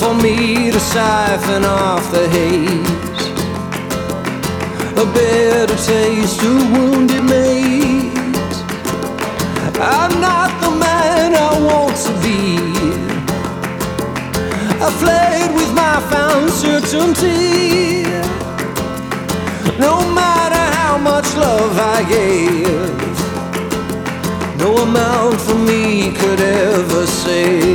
for me to siphon off the haze, a bitter taste to wounded maids. I'm not the man I want to be. I fled with my found certainty. No matter how much love I gave, no amount for me could ever save.